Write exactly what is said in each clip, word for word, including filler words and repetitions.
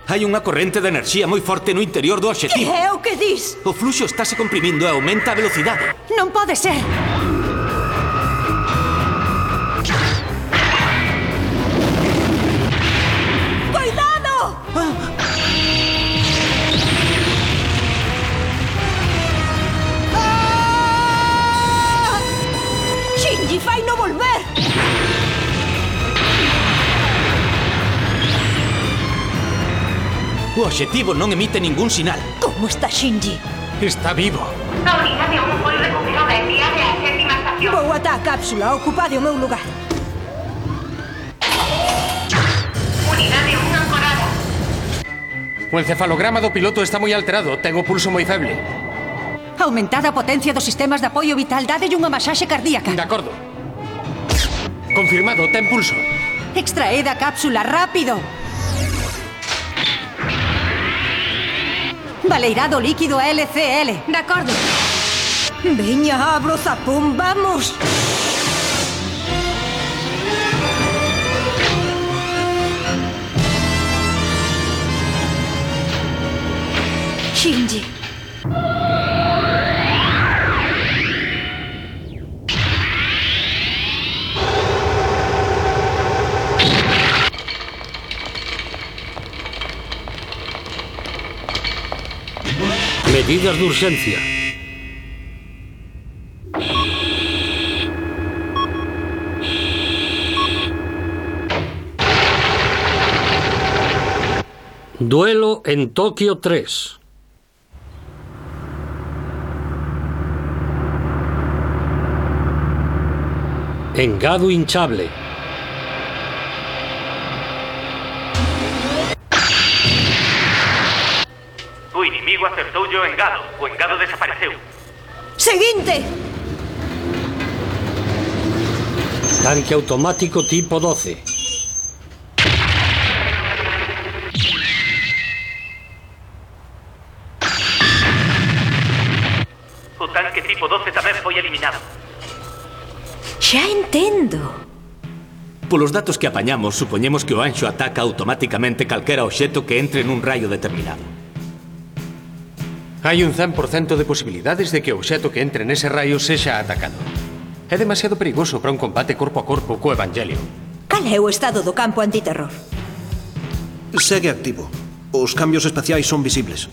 Hai unha corrente de enerxía moi forte no interior do obxectivo. Que é o que dis? O fluxo estáse comprimindo e aumenta a velocidade. Non pode ser. ¡Cuidado! Ah. ¡Ah! Shinji, fai no volver. O obxectivo non emite ningún sinal. Como está Shinji? Está vivo. A unidade aún foi recuperada e enviada á sétima estación. Vou ata a cápsula, ocupade o meu lugar. Unidade un ancorada. O encefalograma do piloto está moi alterado. Ten o pulso moi feble. Aumentada a potencia dos sistemas de apoio vital. Dadelle unha masaxe cardíaca. De acordo. Confirmado, ten pulso. Extraed a cápsula, rápido. Baleirado líquido L C L. De acordo. Veña, abro zapón, vamos. Shinji. Medidas de urxencia. Duelo en Tokio tres. Engado hinchable. O inimigo acertoulle o engado. O engado desapareceu. Seguinte. Tanque automático tipo doce. O tanque tipo doce tamén foi eliminado. Xa entendo. Polos datos que apañamos, supoñemos que o anxo ataca automáticamente calquera obxeto que entre nun raio determinado. Hai un cen por cento de posibilidades de que o obxeto que entre nese raio sexa atacado. É demasiado perigoso para un combate corpo a corpo co Evangelio. Cal é o estado do campo antiterror? Segue activo. Os cambios espaciais son visibles.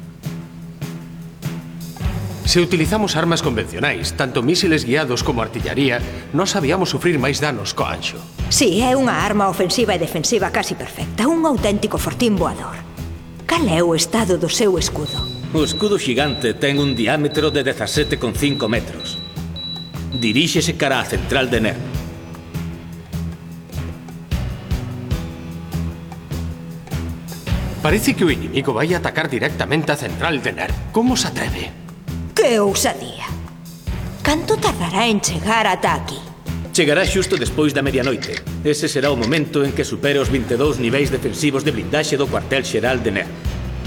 Se utilizamos armas convencionais, tanto mísiles guiados como artillaría, non sabíamos sufrir máis danos co anxo. Si, é unha arma ofensiva e defensiva casi perfecta. Un auténtico fortín voador. Cal é o estado do seu escudo? O escudo xigante ten un diámetro de dezasete coma cinco metros. Diríxese cara á central de N E R. Parece que o inimigo vai atacar directamente a central de N E R. Como se atreve? Que ousadía. Canto tardará en chegar ata aquí? Chegará xusto despois da medianoite. Ese será o momento en que supere os vinte e dous niveis defensivos de blindaxe do cuartel xeral de N E R.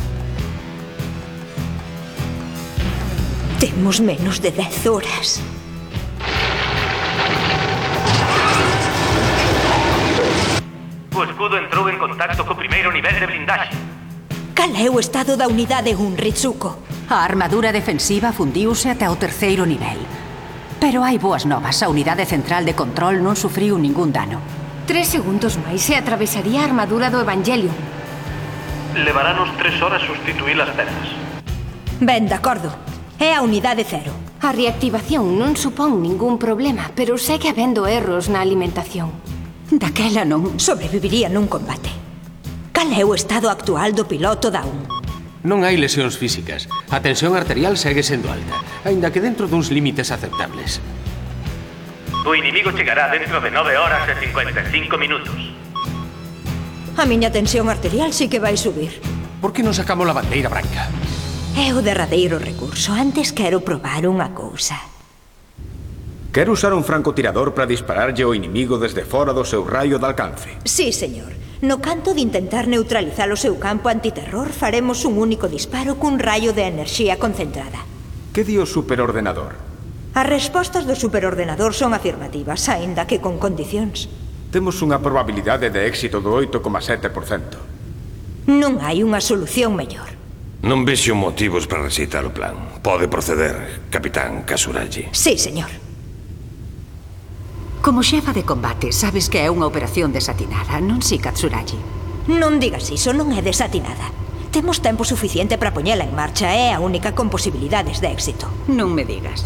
Temos menos de dez horas. O escudo entrou en contacto co primeiro nivel de blindaxe. Cal é o estado da unidade un, Ritsuko? A armadura defensiva fundiuse ata o terceiro nivel. Pero hai boas novas. A unidade central de control non sufriu ningún dano. Tres segundos máis e atravesaría a armadura do Evangelion. Levarános tres horas sustituir as pezas. Ben, de acordo. É a unidade cero. A reactivación non supón ningún problema, pero segue habendo erros na alimentación. Daquela non sobreviviría nun combate. Cal é o estado actual do piloto da un? Non hai lesións físicas. A tensión arterial segue sendo alta, aínda que dentro duns límites aceptables. O inimigo chegará dentro de nove horas e cincuenta e cinco minutos. A miña tensión arterial sí que vai subir. Por que non sacamos a bandeira branca? É o derradeiro recurso. Antes quero probar unha cousa. Quero usar un francotirador para dispararlle ao inimigo desde fora do seu raio de alcance. Sí, señor. No canto de intentar neutralizar o seu campo antiterror, faremos un único disparo cun raio de enerxía concentrada. Que di o superordenador? As respostas do superordenador son afirmativas, aínda que con condicións. Temos unha probabilidade de éxito do oito coma sete por cento. Non hai unha solución mellor. Non vexo motivos para recitar o plan. Pode proceder, Capitán Kasuragi. Sí, señor. Como xefa de combate, sabes que é unha operación desatinada, non si, Katsuragi? Non digas iso, non é desatinada. Temos tempo suficiente para poñela en marcha, é a única con posibilidades de éxito. Non me digas.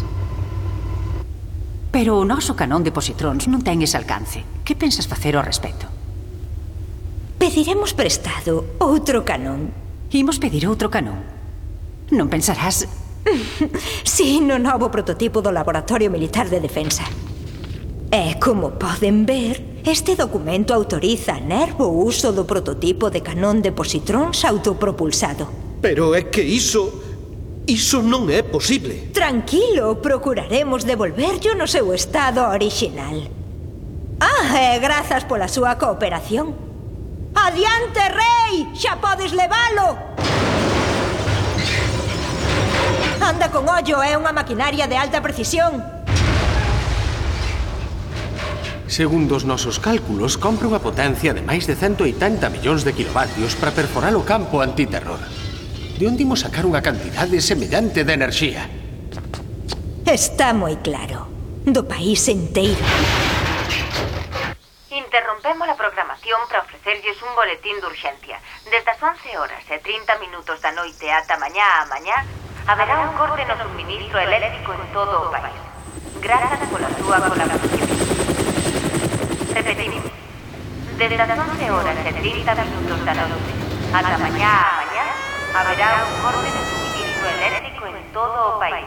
Pero o noso canón de positróns non ten ese alcance. Que pensas facer ao respecto? Pediremos prestado outro canón. Imos pedir outro canón. Non pensarás... Sí, no novo prototipo do Laboratorio Militar de Defensa. E, como poden ver, este documento autoriza a Nervo o uso do prototipo de canón de positróns autopropulsado. Pero é que iso... iso non é posible. Tranquilo, procuraremos devolverlo no seu estado orixinal. Ah, e grazas pola súa cooperación. Adiante, rei! Xa podes levalo! Anda con ollo, é unha maquinaria de alta precisión. Segundo os nosos cálculos, compra unha potencia de máis de ciento oitenta millóns de kilovatios para perforar o campo antiterror. De onde imos sacar unha cantidade semellante de enerxía? Está moi claro. Do país enteiro. Interrompemos a programación para ofrecerlles un boletín de urxencia. Desde as once horas e trinta minutos da noite ata mañá a mañá, haberá un corte no suministro eléctrico en todo o país. Grazas pola súa colaboración. Repetimos. Desde as once horas e trinta minutos da noite ata mañá a mañá, haberá un corte no suministro eléctrico en todo o país.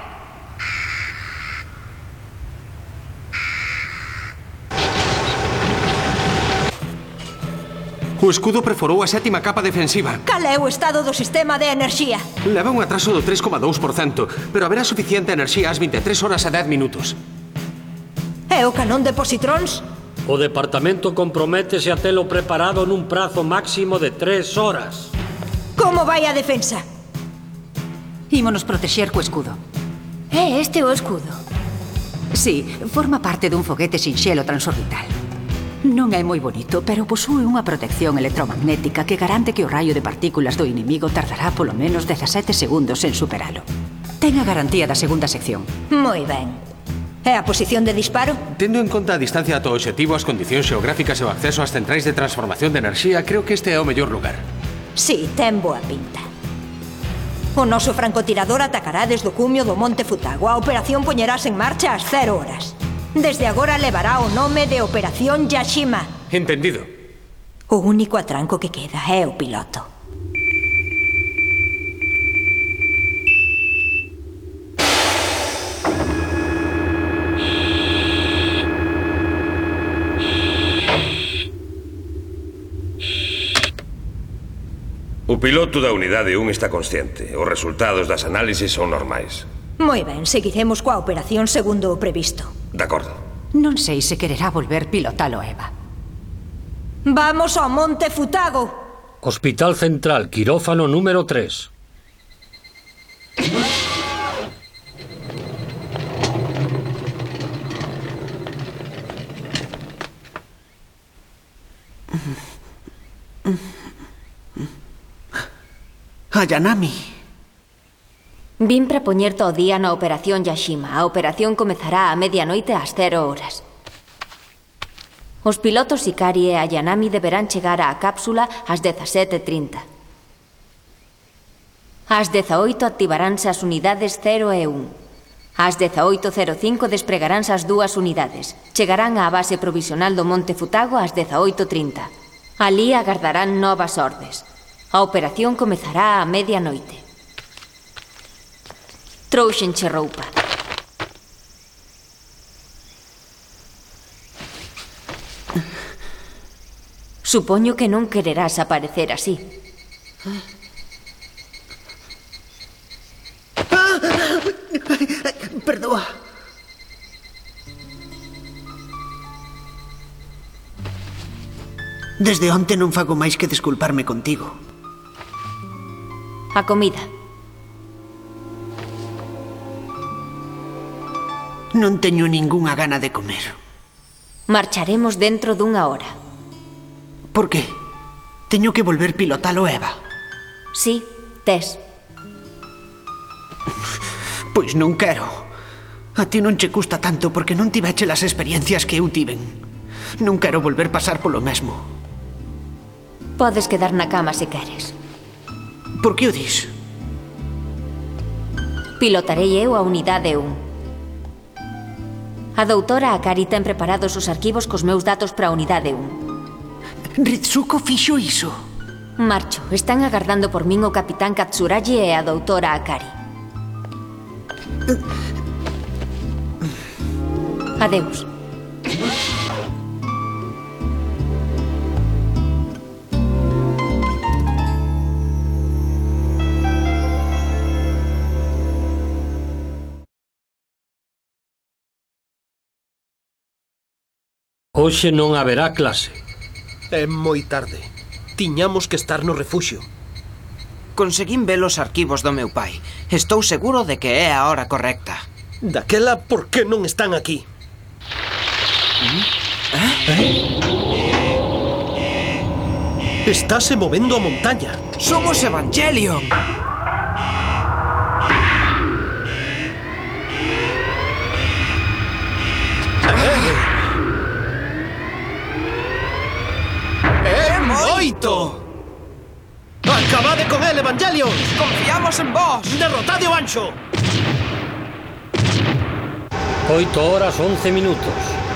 O escudo perforou a sétima capa defensiva. Cal é o estado do sistema de enerxía? Leva un atraso do tres coma dous por cento, pero haberá suficiente enerxía ás vinte e tres horas e dez minutos. É o canón de positróns? O departamento comprométese a telo preparado nun prazo máximo de tres horas. Como vai a defensa? Ímonos protexer co escudo. É este o escudo? Sí, forma parte dun foguete sinxelo transorbital. Non é moi bonito, pero posúe unha protección electromagnética que garante que o raio de partículas do inimigo tardará polo menos dezasete segundos en superalo. Ten a garantía da segunda sección. Moi ben. E a posición de disparo? Tendo en conta a distancia ata o obxectivo, as condicións xeográficas e o acceso ás centrais de transformación de enerxía, creo que este é o mellor lugar. Sí, ten boa pinta. O noso francotirador atacará desde o cumio do Monte Futago. A operación poñerás en marcha ás cero horas. Desde agora levará o nome de Operación Yashima. Entendido. O único atranco que queda é o piloto. O piloto da unidade un está consciente. Os resultados das análisis son normais. Moi ben, seguiremos coa operación segundo o previsto. De acordo. Non sei se quererá volver pilotalo, Eva. Vamos ao Monte Futago. Hospital Central, quirófano número tres. Ayanami. Vin para poñerte ao día na Operación Yashima. A operación comezará a medianoite ás cero horas. Os pilotos Ikari e Ayanami deberán chegar á cápsula ás dezasete e trinta. Ás dezaoito activaránse as unidades cero e un. Ás dezaoito cero cinco despregaránse as dúas unidades. Chegarán á base provisional do Monte Futago ás dezaoito trinta. Alí agardarán novas ordes. A operación comezará a medianoite. Trouxenche roupa. Supoño que non quererás aparecer así. Ah, perdoa. Desde onte non fago máis que desculparme contigo. A comida. Non teño ningunha gana de comer. Marcharemos dentro dunha hora. Por que? Teño que volver pilotalo, Eva. Sí, tes. Pois non quero. A ti non che custa tanto porque non tiveche as experiencias que eu tiven. Non quero volver pasar polo mesmo. Podes quedar na cama se queres. Por que o dis? Pilotarei eu a unidade un. A doutora Akari ten preparados os arquivos cos meus datos para a unidade un. Ritsuko fixo iso. Marcho. Están agardando por min o capitán Katsuragi e a doutora Akari. Adeus. Hoxe non haberá clase. É moi tarde. Tiñamos que estar no refuxio. Conseguín ver os arquivos do meu pai. Estou seguro de que é a hora correcta. Daquela, por que non están aquí? ¿Eh? Estáse movendo a montaña. Somos Evangelion. ¡É moito! ¡Acabade con el, Evangelion! ¡Confiamos en vos! ¡Derrotade o Anxo! Oito horas, once minutos.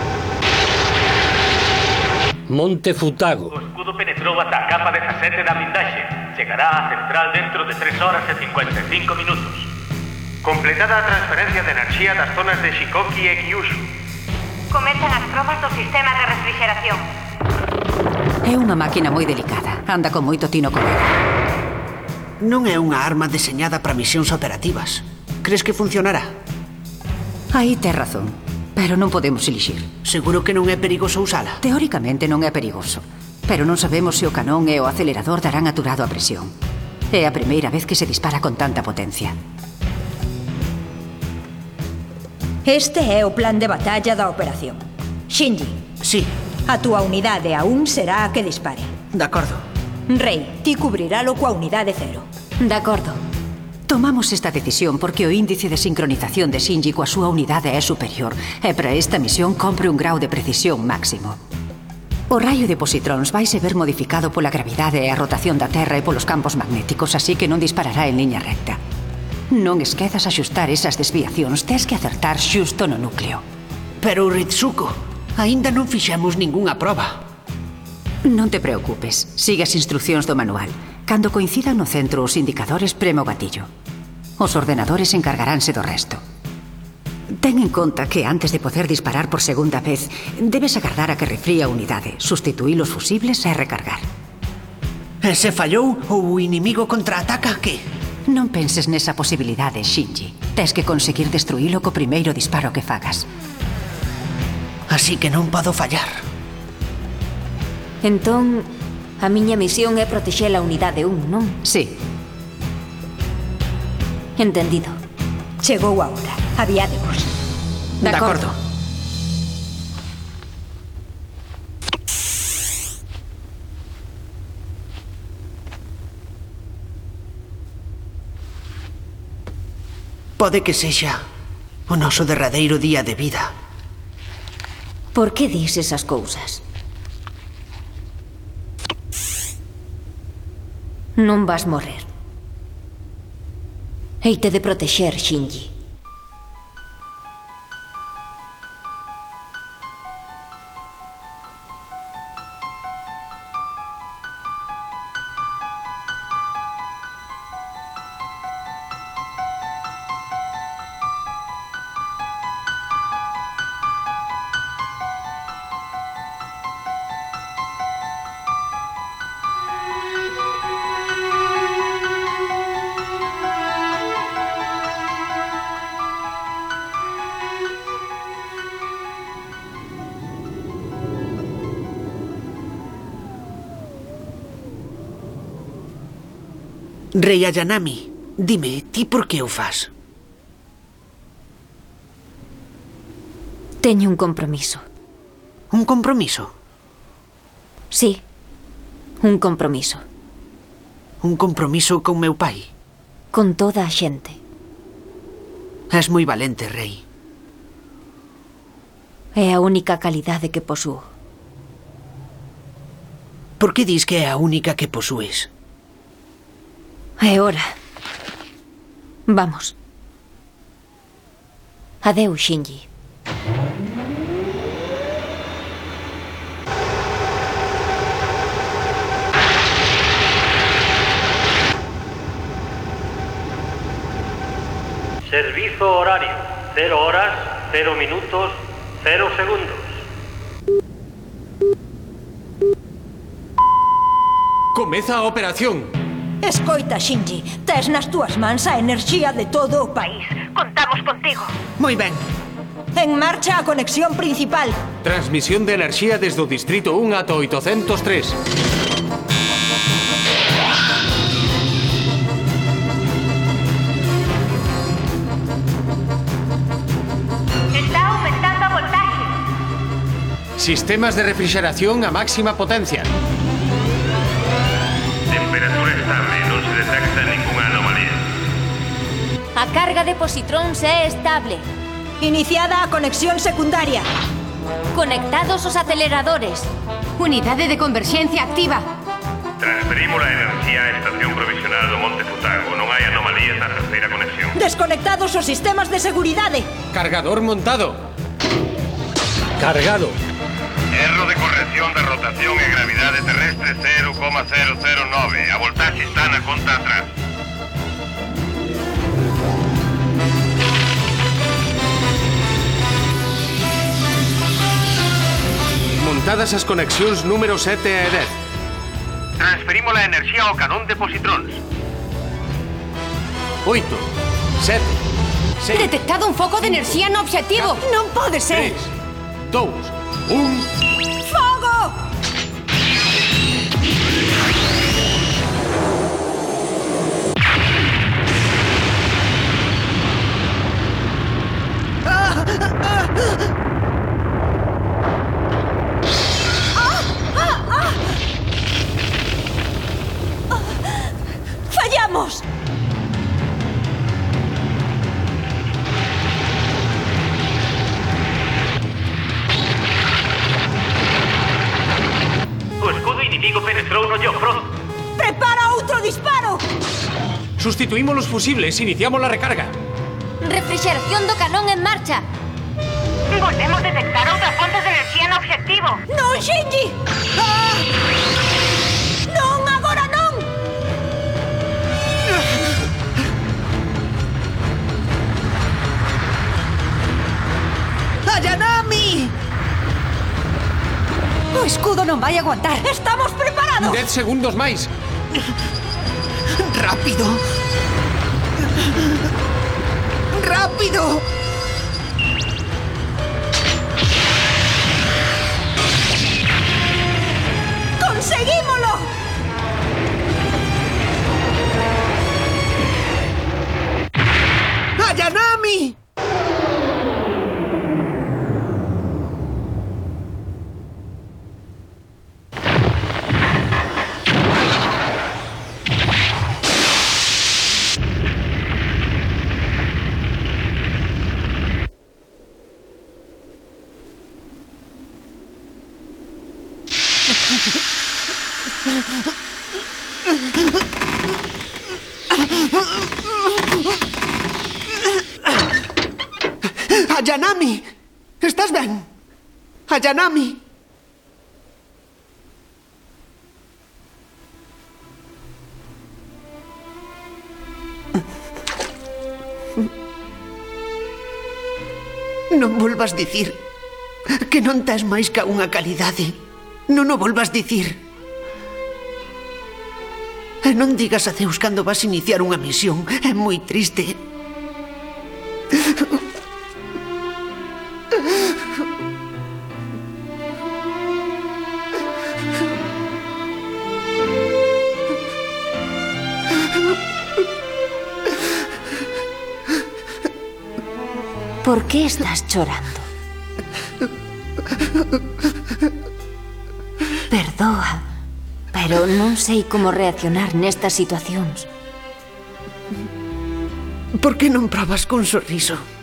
Monte Futago. O escudo penetrou ata a capa dezasete da blindaxe. Chegará á central dentro de tres horas e cincuenta e cinco minutos. Completada a transferencia de enerxía das zonas de Shikoki e Kyushu. Comezan as probas do sistema de refrigeración. É unha máquina moi delicada. Anda con moito tino con ela. Non é unha arma deseñada para misións operativas. Crees que funcionará? Aí tes razón. Pero non podemos elixir. Seguro que non é perigoso usala? Teóricamente non é perigoso. Pero non sabemos se o canón e o acelerador darán aturado a presión. É a primeira vez que se dispara con tanta potencia. Este é o plan de batalla da operación. Shinji. Sí. A túa unidade aún será a que dispare. De acordo. Rei, ti cubriralo coa unidade cero. De acordo. Tomamos esta decisión porque o índice de sincronización de Shinji coa súa unidade é superior e para esta misión compre un grau de precisión máximo. O raio de positróns vaise ver modificado pola gravidade e a rotación da Terra e polos campos magnéticos, así que non disparará en liña recta. Non esquezas axustar esas desviacións, tes que acertar xusto no núcleo. Pero, Ritsuko, aínda non fixemos ningunha proba. Non te preocupes, sigue as instruccións do manual. Cando coincidan no centro os indicadores, prema o gatillo. Os ordenadores encargaránse do resto. Ten en conta que antes de poder disparar por segunda vez, debes agardar a que refría a unidade, sustituir os fusibles e recargar. E se fallou ou o inimigo contraataca, que? Non penses nesa posibilidade, Shinji. Tes que conseguir destruílo co primeiro disparo que fagas. Así que non podo fallar. Entón, a miña misión é protexer a unidade un, non? Sí. Entendido. Chegou a hora. Aviádevos. De acordo. Pode que sexa o noso derradeiro día de vida. Por que dis esas cousas? Non vas morrer. Heite de protexer, Shinji. Rei Ayanami, dime, ti por que o fas? Teño un compromiso. Un compromiso? Sí, un compromiso. Un compromiso con meu pai? Con toda a xente. És moi valente, rei. É a única calidade que posúo. Por que dis que é a única que posúes? É hora. Vamos. Adeus, Shinji. Servizo horario. Cero horas, cero minutos, cero segundos. Comeza a operación. Escoita, Shinji. Tes nas túas mans a enerxía de todo o país. Contamos contigo. Moi ben. En marcha a conexión principal. Transmisión de enerxía desde o Distrito un ata oitocentos tres. Está aumentando a voltaje. Sistemas de refrigeración a máxima potencia. Temperatura estable, non se detecta ninguna anomalía. A carga de positróns é estable. Iniciada a conexión secundaria. Conectados os aceleradores. Unidade de converxencia activa. Transferimos a enerxía á estación provisional do Monte Futago. Non hai anomalías na terceira conexión. Desconectados os sistemas de seguridade. Cargador montado. Cargado. Erro de corrección de rotación e gravidade terrestre cero coma cero cero nove. A voltaxe está na conta atrás. Montadas as conexións número sete e dez. Transferimos a enerxía ao canón de positróns. Oito, sete, seis... Detectado un foco de enerxía no obxectivo. Non pode ser. Tres, dous, un... Fogo! ¡Fallamos! O escudo inimigo penetrou no Jofrot. ¡Prepara outro disparo! Sustituimos los fusibles, iniciamos la recarga. Refrigeración do canón en marcha. Volvemos detectar outras fontes de enerxía no obxectivo. Non, Shinji! Ah! Non, agora non! ¡Ayanami! O escudo non vai aguantar. Estamos preparados. Dez segundos máis. Rápido. Rápido. ¡Conseguímolo! ¡Ayanami! Ayanami! Estás ben? Ayanami! Non volvas dicir que non tes máis ca unha calidade. Non o volvas dicir. E non digas adeus cando vas iniciar unha misión. É moi triste. ¿Por qué estás chorando? Perdoa, pero non sei como reaccionar nestas situacións. Por que non probas cun sorriso?